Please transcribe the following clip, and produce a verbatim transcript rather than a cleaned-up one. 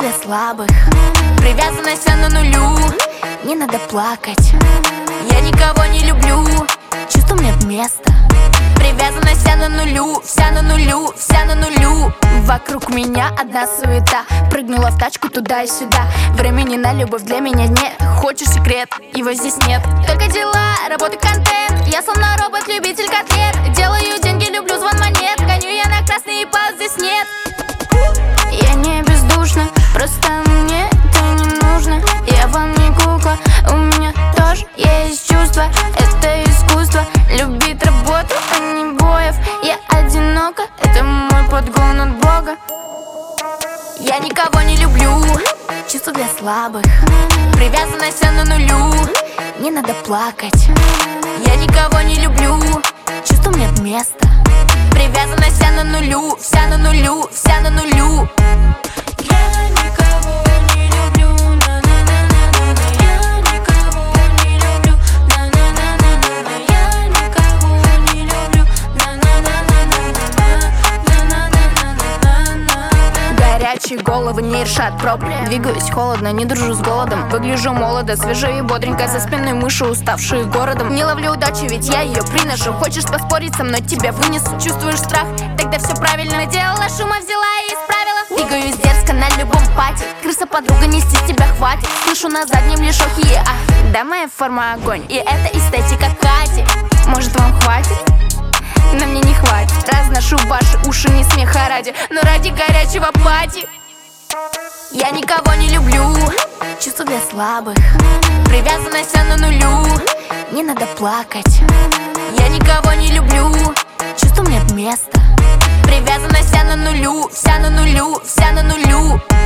для слабых. Привязанность на нулю, не надо плакать. Я никого не люблю, чувствам нет места. Привязанность вся на нулю, вся на нулю, вся на нулю. Вокруг меня одна суета. Прыгнула в тачку туда и сюда. Времени на любовь для меня нет. Хочешь секрет? Его здесь нет. Только дела, работа, контент. Я словно робот, любитель котлет. Делаю деньги, люблю звон монет. Гоню я на красный, и пауз здесь нет. Я не бездушна, просто мне это не нужно. Я вам не кукла, у меня тоже есть чувства. Это искусство, любить работу, а не боев. Я одинока, это мой подгон от Бога. Я никого не люблю, чувства для слабых. Привязанность на нулю, не надо плакать. Я никого не люблю, чувствам нет места. Привязанность вся на нулю, вся на нулю, вся на нулю. Я никого не люблю, на-на-на-на-на. Я никого не люблю, на-на-на-на-на. Я никого не люблю, на-на-на-на-на. Горячие головы не решат проблем. Двигаюсь холодно, не дружу с голодом. Выгляжу молодо, свежо и бодренько. За спиной мыши, уставшие городом. Не ловлю удачу, ведь я ее приношу. Хочешь поспорить со мной, тебя вынесу. Чувствуешь страх? Тогда все правильно делала. Шума взяла и исправила. Двигаюсь дерзко на любом пати. Крыса подруга, нести тебя хватит. Слышу на заднем лишь охи. Ах, да, моя форма огонь. И это эстетика Кати. Может, вам хватит? Но мне не хватит. Разношу ваши уши не смеха ради, но ради горячего пати. Я никого не люблю, чувства для слабых. Привязанность на нулю, не надо плакать. Я никого не люблю, чувствам нет места. Привязанность вся на нулю, вся на нулю, вся на нулю.